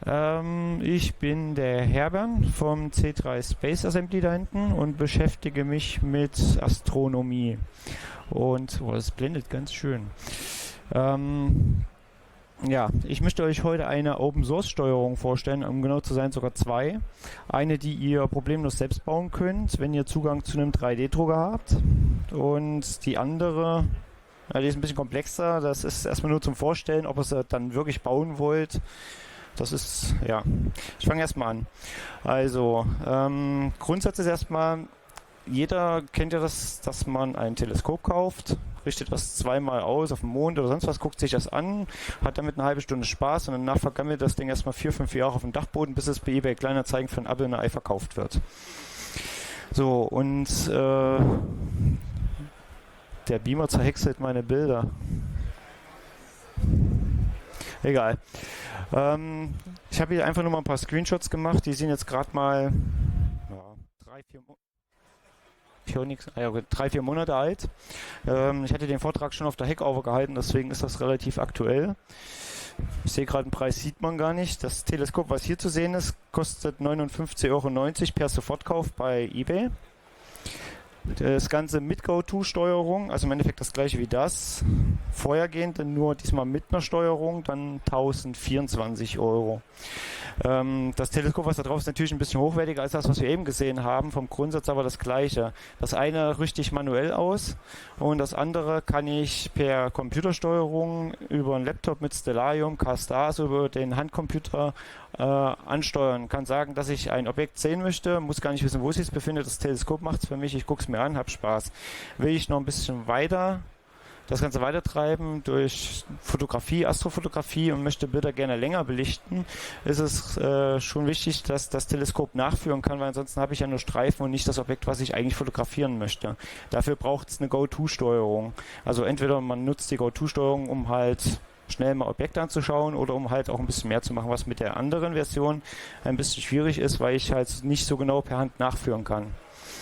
Ich bin der Herbern vom C3 Space Assembly da hinten und beschäftige mich mit Astronomie. Und es blendet ganz schön. Ja, ich möchte euch heute eine Open Source Steuerung vorstellen, um genau zu sein sogar zwei. Eine, die ihr problemlos selbst bauen könnt, wenn ihr Zugang zu einem 3D-Drucker habt. Und die andere, ja, die ist ein bisschen komplexer. Das ist erstmal nur zum Vorstellen, ob ihr sie dann wirklich bauen wollt. Das ist, ja, ich fange erstmal an. Also, Grundsatz ist erstmal, jeder kennt ja das, dass man ein Teleskop kauft, richtet das zweimal aus auf dem Mond oder sonst was, guckt sich das an, hat damit eine halbe Stunde Spaß und danach vergammelt das Ding erstmal 4-5 Jahre auf dem Dachboden, bis es bei eBay Kleinanzeigen für ein Apfel und ein Ei verkauft wird. So, und der Beamer zerhäckselt meine Bilder. Egal. Ich habe hier einfach nur mal ein paar Screenshots gemacht, die sind jetzt gerade mal 3-4 Monate alt. Ich hatte den Vortrag schon auf der Hackover gehalten, deswegen ist das relativ aktuell. Ich sehe gerade, den Preis sieht man gar nicht. Das Teleskop, was hier zu sehen ist, kostet 59,90 € per Sofortkauf bei eBay. Das Ganze mit Go-To-Steuerung, also im Endeffekt das gleiche wie das. Vorhergehend, nur diesmal mit einer Steuerung, dann 1024 €. Das Teleskop, was da drauf ist, natürlich ein bisschen hochwertiger als das, was wir eben gesehen haben. Vom Grundsatz aber das gleiche. Das eine richte ich manuell aus und das andere kann ich per Computersteuerung über einen Laptop mit Stellarium, K-Star, also über den Handcomputer ansteuern. Kann sagen, dass ich ein Objekt sehen möchte, muss gar nicht wissen, wo es sich befindet. Das Teleskop macht es für mich, ich gucke es mir an, habe Spaß. Will ich noch ein bisschen weiter das Ganze weitertreiben durch Fotografie, Astrofotografie und möchte Bilder gerne länger belichten, ist es schon wichtig, dass das Teleskop nachführen kann, weil ansonsten habe ich ja nur Streifen und nicht das Objekt, was ich eigentlich fotografieren möchte. Dafür braucht es eine Go-To-Steuerung. Also entweder man nutzt die Go-To-Steuerung, um halt schnell mal Objekte anzuschauen oder um halt auch ein bisschen mehr zu machen, was mit der anderen Version ein bisschen schwierig ist, weil ich halt nicht so genau per Hand nachführen kann.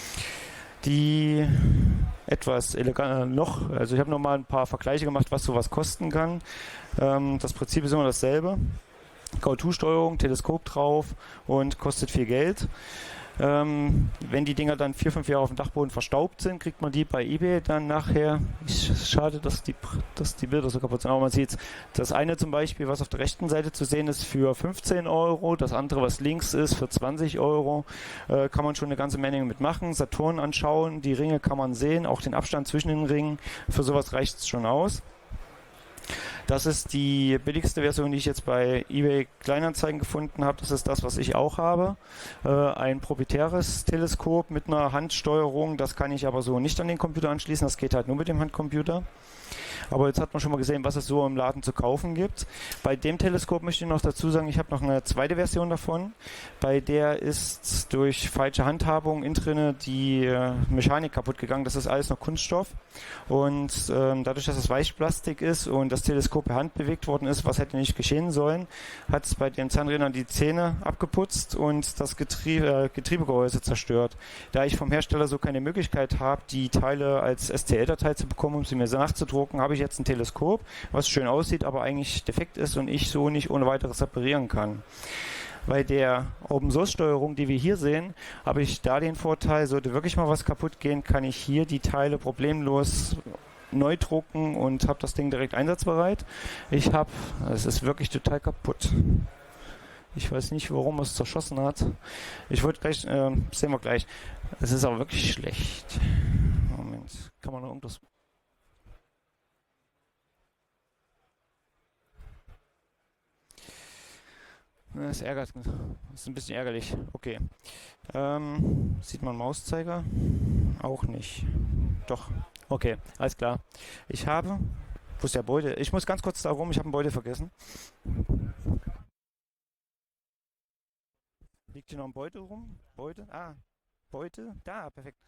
Die etwas eleganter noch, also ich habe noch mal ein paar Vergleiche gemacht, was sowas kosten kann. Das Prinzip ist immer dasselbe. Go-To-Steuerung, Teleskop drauf und kostet viel Geld. Wenn die Dinger dann 4-5 Jahre auf dem Dachboden verstaubt sind, kriegt man die bei eBay dann nachher. Schade, dass die Bilder so kaputt sind, aber man sieht das eine zum Beispiel, was auf der rechten Seite zu sehen ist, für 15 €, das andere, was links ist, für 20 €. Kann man schon eine ganze Menge mitmachen. Saturn anschauen, die Ringe kann man sehen, auch den Abstand zwischen den Ringen. Für sowas reicht es schon aus. Das ist die billigste Version, die ich jetzt bei eBay Kleinanzeigen gefunden habe. Das ist das, was ich auch habe. Ein proprietäres Teleskop mit einer Handsteuerung. Das kann ich aber so nicht an den Computer anschließen. Das geht halt nur mit dem Handcomputer. Aber jetzt hat man schon mal gesehen, was es so im Laden zu kaufen gibt. Bei dem Teleskop möchte ich noch dazu sagen, ich habe noch eine zweite Version davon. Bei der ist durch falsche Handhabung innen drinne die Mechanik kaputt gegangen. Das ist alles noch Kunststoff. Und dadurch, dass es Weichplastik ist und das Teleskop per Hand bewegt worden ist, was hätte nicht geschehen sollen, hat es bei den Zahnrädern die Zähne abgeputzt und das Getriebegehäuse zerstört. Da ich vom Hersteller so keine Möglichkeit habe, die Teile als STL-Datei zu bekommen, um sie mir so nachzudrucken, habe ich jetzt ein Teleskop, was schön aussieht, aber eigentlich defekt ist und ich so nicht ohne weiteres reparieren kann. Bei der Open-Source-Steuerung, die wir hier sehen, habe ich da den Vorteil, sollte wirklich mal was kaputt gehen, kann ich hier die Teile problemlos neu drucken und habe das Ding direkt einsatzbereit. Es ist wirklich total kaputt. Ich weiß nicht, warum es zerschossen hat. Ich wollte gleich, sehen wir gleich. Es ist aber wirklich schlecht. Moment, kann man noch irgendwas... Das ärgert, das ist ein bisschen ärgerlich. Okay. Sieht man Mauszeiger? Auch nicht. Doch. Okay, alles klar. Wo ist der Beutel? Ich muss ganz kurz da rum, ich habe einen Beutel vergessen. Liegt hier noch ein Beutel rum? Beutel? Ah, Beutel? Da, perfekt.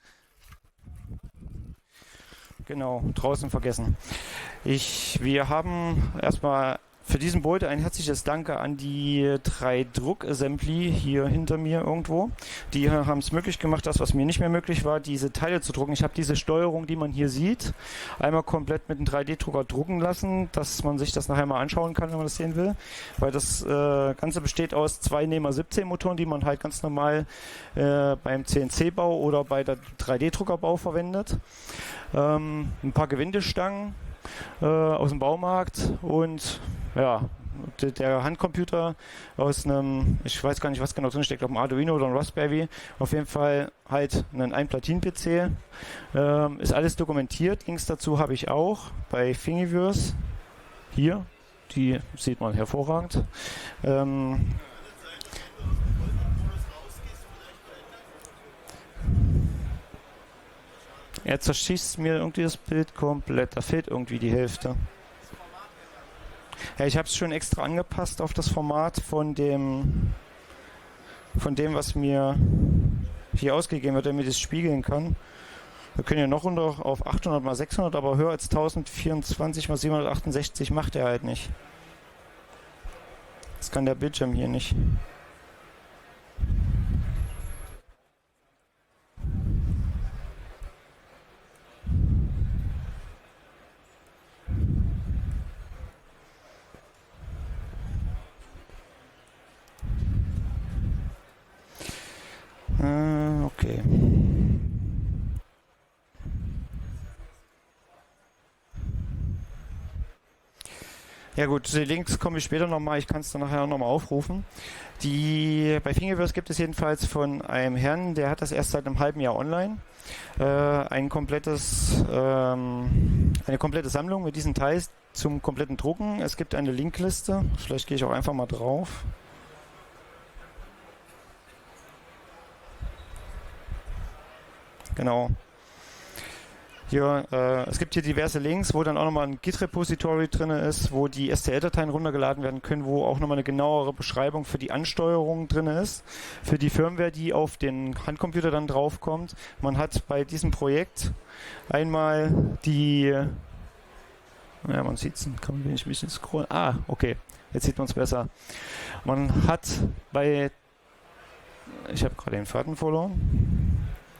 Genau, draußen vergessen. Wir haben erstmal Für diesen Bolte ein herzliches Danke an die 3 Druck-Assembly hier hinter mir irgendwo. Die haben es möglich gemacht, das, was mir nicht mehr möglich war, diese Teile zu drucken. Ich habe diese Steuerung, die man hier sieht, einmal komplett mit einem 3D-Drucker drucken lassen, dass man sich das nachher mal anschauen kann, wenn man das sehen will. Weil das Ganze besteht aus 2 Nehmer-17 Motoren, die man halt ganz normal beim CNC-Bau oder bei der 3D-Druckerbau verwendet. Ein paar Gewindestangen aus dem Baumarkt und ja, der Handcomputer aus einem, ich weiß gar nicht, was genau drin steckt, ob ein Arduino oder ein Raspberry, auf jeden Fall halt ein Ein-Platinen-PC. Ist alles dokumentiert. Links dazu habe ich auch bei Thingiverse. Hier, die sieht man hervorragend. Er zerschießt mir irgendwie das Bild komplett. Da fehlt irgendwie die Hälfte. Ja, ich habe es schon extra angepasst auf das Format von dem, was mir hier ausgegeben wird, damit ich es spiegeln kann. Wir können ja noch runter auf 800 x 600, aber höher als 1024 x 768 macht er halt nicht. Das kann der Bildschirm hier nicht. Okay. Ja gut, die Links komme ich später nochmal, ich kann es dann nachher auch nochmal aufrufen. Bei Thingiverse gibt es jedenfalls von einem Herrn, der hat das erst seit einem halben Jahr online, eine komplette Sammlung mit diesen Teils zum kompletten Drucken. Es gibt eine Linkliste, vielleicht gehe ich auch einfach mal drauf. Genau. Hier, es gibt hier diverse Links, wo dann auch nochmal ein Git-Repository drin ist, wo die STL-Dateien runtergeladen werden können, wo auch nochmal eine genauere Beschreibung für die Ansteuerung drin ist, für die Firmware, die auf den Handcomputer dann draufkommt. Man hat bei diesem Projekt einmal man sieht es, kann man ein bisschen scrollen. Ah, okay, jetzt sieht man es besser. Man hat ich habe gerade den Faden verloren.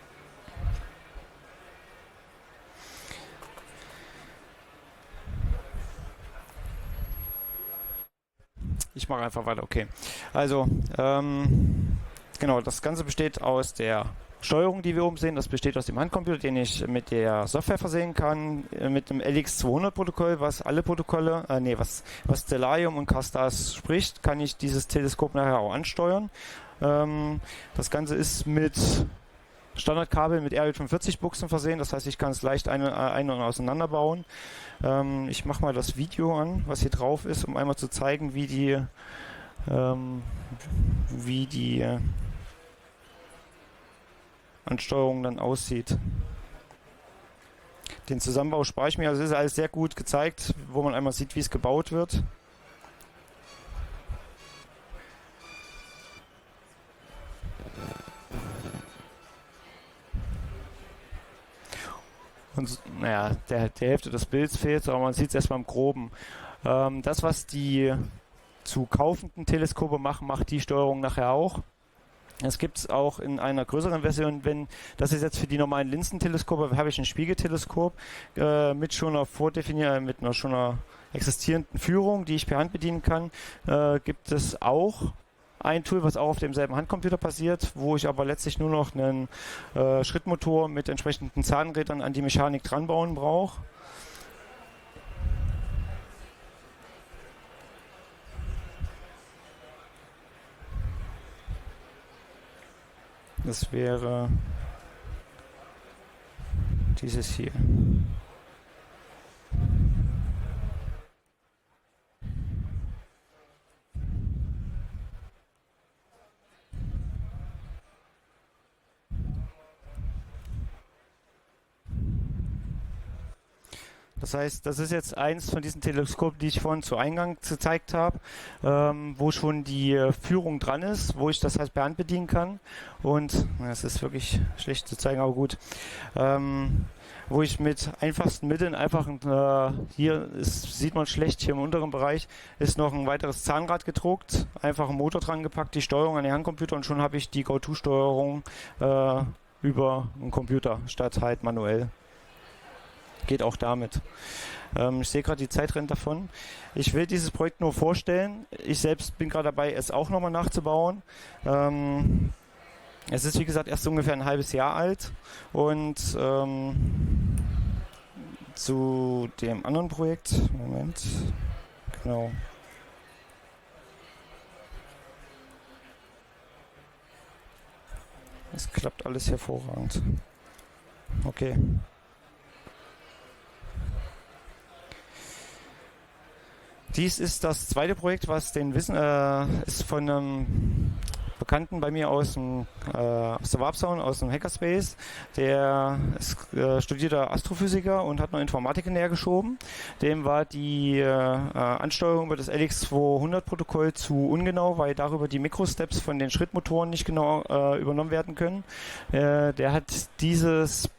Ich mache einfach weiter, okay. Also, genau, das Ganze besteht aus der Steuerung, die wir oben sehen. Das besteht aus dem Handcomputer, den ich mit der Software versehen kann, mit dem LX200-Protokoll, was alle Protokolle, was Stellarium und Castars spricht, kann ich dieses Teleskop nachher auch ansteuern. Das Ganze ist mit Standardkabel mit RJ45-Buchsen versehen, das heißt, ich kann es leicht ein- und auseinanderbauen. Ich mache mal das Video an, was hier drauf ist, um einmal zu zeigen, wie die Ansteuerung dann aussieht. Den Zusammenbau spare ich mir, also es ist alles sehr gut gezeigt, wo man einmal sieht, wie es gebaut wird. Und naja, der Hälfte des Bilds fehlt, aber man sieht es erstmal im Groben. Das, was die zu kaufenden Teleskope machen, macht die Steuerung nachher auch. Es gibt es auch in einer größeren Version, das ist jetzt für die normalen Linsenteleskope, habe ich ein Spiegelteleskop mit schon einer existierenden Führung, die ich per Hand bedienen kann, gibt es auch ein Tool, was auch auf demselben Handcomputer passiert, wo ich aber letztlich nur noch einen Schrittmotor mit entsprechenden Zahnrädern an die Mechanik dran bauen brauche. Das wäre dieses hier. Das heißt, das ist jetzt eins von diesen Teleskopen, die ich vorhin zu Eingang gezeigt habe, wo schon die Führung dran ist, wo ich das halt per Hand bedienen kann. Und es ist wirklich schlecht zu zeigen, aber gut. wo ich mit einfachsten Mitteln sieht man schlecht, hier im unteren Bereich ist noch ein weiteres Zahnrad gedruckt, einfach einen Motor dran gepackt, die Steuerung an den Handcomputer und schon habe ich die Go-To-Steuerung über einen Computer statt halt manuell. Geht auch damit. Ich sehe gerade, die Zeit rennt davon. Ich will dieses Projekt nur vorstellen. Ich selbst bin gerade dabei, es auch nochmal nachzubauen. Es ist wie gesagt erst ungefähr ein halbes Jahr alt und zu dem anderen Projekt, Moment, genau. Es klappt alles hervorragend. Okay. Dies ist das zweite Projekt, was ist von einem Bekannten bei mir aus der Warp Zone, aus dem Hackerspace. Der ist studierter Astrophysiker und hat noch Informatik näher geschoben. Dem war die Ansteuerung über das LX200-Protokoll zu ungenau, weil darüber die Mikrosteps von den Schrittmotoren nicht genau übernommen werden können. Der hat dieses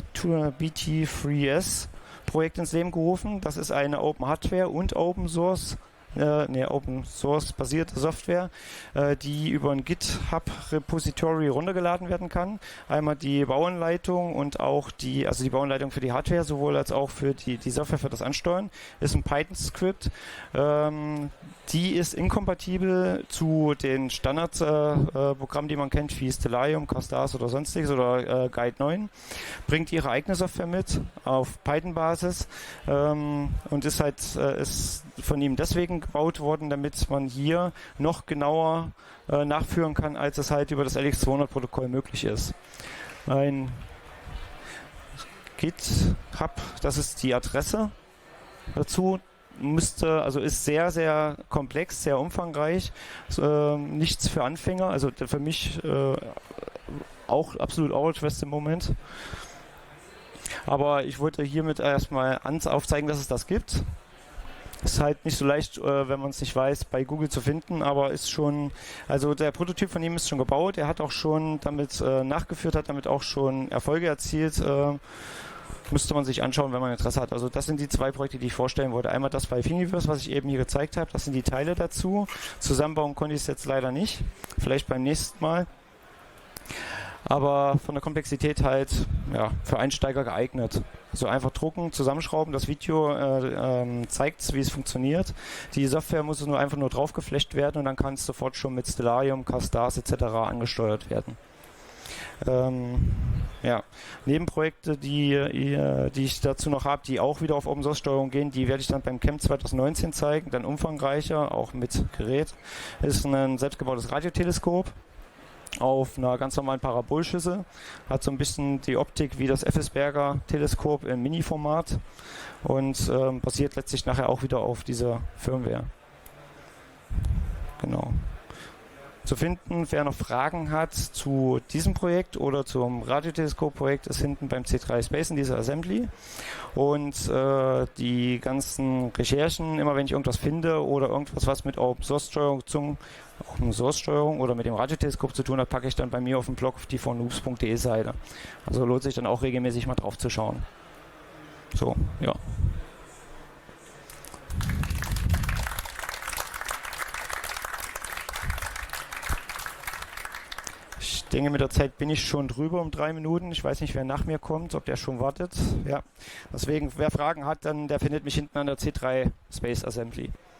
BT3S Projekt ins Leben gerufen. Das ist eine Open Hardware und Open Source basierte Software, die über ein GitHub Repository runtergeladen werden kann. Einmal die Bauanleitung und auch die Bauanleitung für die Hardware, sowohl als auch für die Software für das Ansteuern. Ist ein Python-Skript. Die ist inkompatibel zu den Standardprogrammen, die man kennt, wie Stellarium, Castars oder sonstiges oder Guide 9. Bringt ihre eigene Software mit auf Python-Basis und ist von ihm deswegen gebaut worden, damit man hier noch genauer nachführen kann, als es halt über das LX200-Protokoll möglich ist. Ein GitHub, das ist die Adresse dazu. Ist sehr, sehr komplex, sehr umfangreich, nichts für Anfänger, also für mich auch absolut Out-West im Moment. Aber ich wollte hiermit erstmal aufzeigen, dass es das gibt. Ist halt nicht so leicht, wenn man es nicht weiß, bei Google zu finden, aber ist schon, also der Prototyp von ihm ist schon gebaut, er hat auch schon damit nachgeführt, hat damit auch schon Erfolge erzielt. Müsste man sich anschauen, wenn man Interesse hat. Also das sind die zwei Projekte, die ich vorstellen wollte. Einmal das bei Thingiverse, was ich eben hier gezeigt habe. Das sind die Teile dazu. Zusammenbauen konnte ich es jetzt leider nicht. Vielleicht beim nächsten Mal. Aber von der Komplexität halt für Einsteiger geeignet. Also einfach drucken, zusammenschrauben. Das Video zeigt, wie es funktioniert. Die Software muss nur einfach nur draufgeflecht werden und dann kann es sofort schon mit Stellarium, Castars etc. angesteuert werden. Nebenprojekte, die ich dazu noch habe, die auch wieder auf Open Source Steuerung gehen, die werde ich dann beim Camp 2019 zeigen, dann umfangreicher, auch mit Gerät. Das ist ein selbstgebautes Radioteleskop auf einer ganz normalen Parabolschüssel, hat so ein bisschen die Optik wie das Effelsberger Teleskop im Mini-Format und basiert letztlich nachher auch wieder auf dieser Firmware. Genau. Zu finden, wer noch Fragen hat zu diesem Projekt oder zum Radioteleskop-Projekt, ist hinten beim C3 Space in dieser Assembly. Und die ganzen Recherchen, immer wenn ich irgendwas finde oder irgendwas, was mit Open-Source-Steuerung oder mit dem Radioteleskop zu tun hat, packe ich dann bei mir auf dem Blog auf die von noobs.de Seite. Also lohnt sich dann auch regelmäßig mal drauf zu schauen. So, ja. Ich denke, mit der Zeit bin ich schon drüber um 3 Minuten. Ich weiß nicht, wer nach mir kommt, ob der schon wartet. Ja. Deswegen, wer Fragen hat, der findet mich hinten an der C3 Space Assembly.